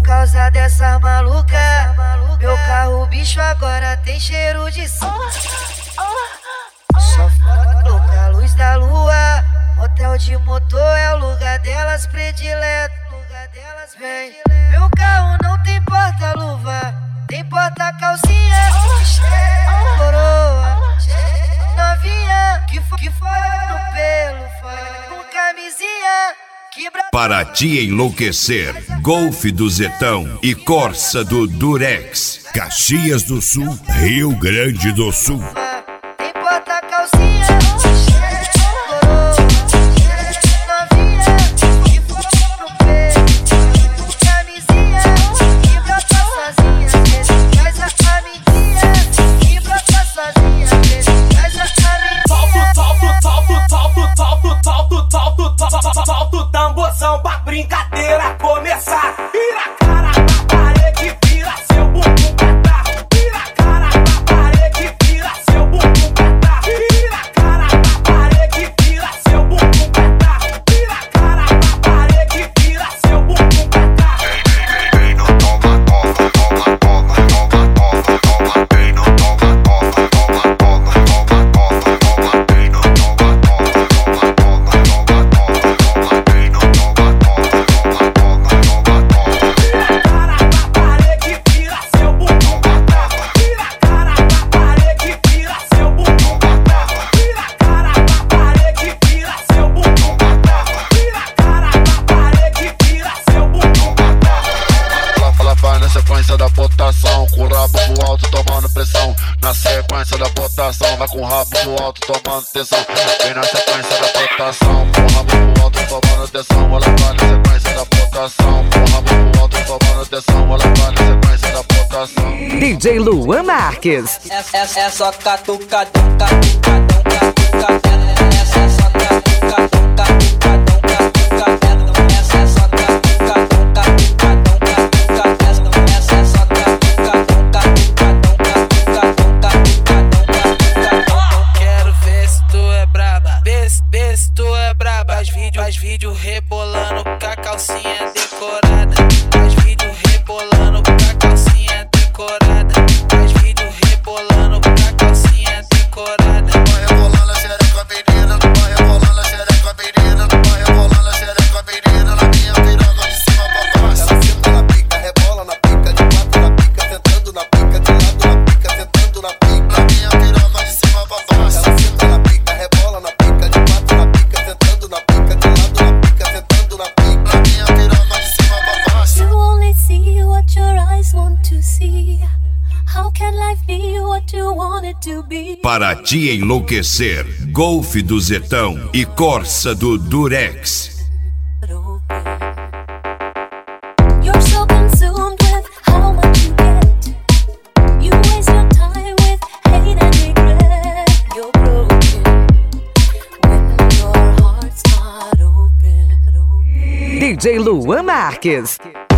causa dessa maluca, meu carro bicho agora tem cheiro de som. Só foca a luz da lua, motel de motor é o lugar delas predileto. Vem, meu carro não tem porta-luva, tem porta-calcinha. Coroa, novinha, que fora no pelo, fora com camisinha. Para te enlouquecer, Golf do Zetão e Corsa do Durex, Caxias do Sul, Rio Grande do Sul. Tem porta-calcinha, solta o tamborzão pra brincadeira começar. Vira a cara pra parede, vira seu bumbum catar. Vira a cara pra parede, vira seu bumbum catar. Vira a cara pra parede, vira seu bumbum catar. Vira a cara pra parede, vira seu bumbum catar. Vem, não toma, toma, toma, toma, toma, toma, toma. Vem, não toma, toma, toma, toma, toma, toma, toma. Vem, não toma, toma, toma, toma, toma, toma. Vem, não toma, toma, toma, toma, toma, toma. Vira a cara pra parede, vira seu bumbum catar. Vira a cara pra parede, vira seu bumbum catar. Vira a cara pra parede, vira seu bumbum catar. Vira a cara pra parede, vira seu bumbum catar. Ela vai na sequência da botação, com o rabo pro alto tomando pressão. Na sequência da botação, vai com o rabo pro alto tomando tensão. Vem na sequência da botação, com o rabo pro alto tomando tensão. Ela vai na sequência da botação, com o rabo pro alto tomando tensão. Ela vai na sequência da botação. DJ Luan Marques. É só catucadão, catucadão, catucadão. Essa é só catucadão, catucadão, catucadão. Essa é só catucadão, catucadão, catucadão. Essa é só catucadão, catucadão, catucadão, catucadão. Quero ver se tu é braba, vê se tu é braba. Faz vídeo rebolando com a calcinha decorada. Faz vídeo rebolando com a calcinha decorada. Faz vídeo rebolando com a calcinha decorada. Vai rebolando a xereca menina, vai rebolando a xereca menina, vai rebolando a xereca menina. Na minha piroga de cima pra baixo. Ela senta na pica, rebola na pica, de quatro na pica, sentando na pica, de lado na pica, sentando na pica. Na minha piroga de cima pra baixo. Ela senta na pica, rebola na pica, de quatro na pica, sentando na pica, de lado na pica, sentando na pica. Na minha piroga de cima pra baixo. You only see what your eyes want to see. How can life be what you want it to be? Para te enlouquecer, Golf do Zetão e Corsa do Durex. You're so consumed with how much you get. You waste your time with hate and regret. You're broken when your heart's not open. DJ Luan Marques.